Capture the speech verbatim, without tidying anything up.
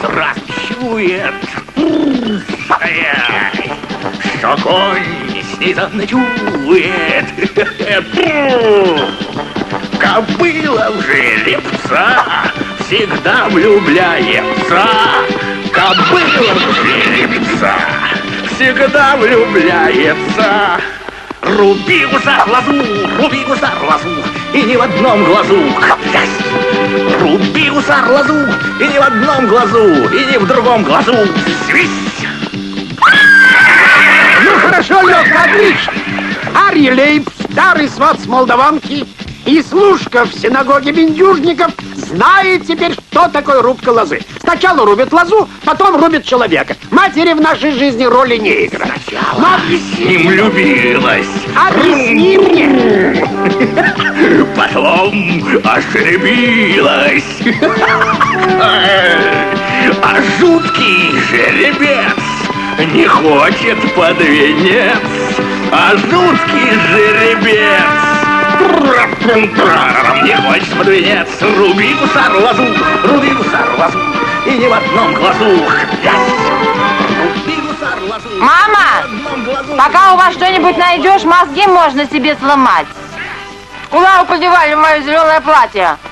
здравствует. Что конь снизу ночует. Кобыла в жеребца всегда влюбляется. Кобыла в жеребца всегда влюбляется. Руби, гусар, лозу, руби, гусар, лозу, и ни в одном глазу. Руби, гусар, лозу, и ни в одном глазу, и ни в другом глазу. Свись! Ну хорошо, Лёха, отлично. Арье Лейб, старый сват с Молдаванки и служка в синагоге бендюжников знает теперь, что такое рубка лозы. Сначала рубит лозу, потом рубит человека. Матери в нашей жизни роли не играют. Но с ним любилась. Объясни мне. Потом ошибилась. А жуткий жеребец не хочет под венец. А жуткий жеребец не хочет под венец. Руби, гусар, лозу, руби, гусар, лозу, и ни в одном глазу. Руби, гусар, лозу. Мама, пока у вас что-нибудь найдешь, мозги можно себе сломать. Куда вы подевали мое зеленое платье?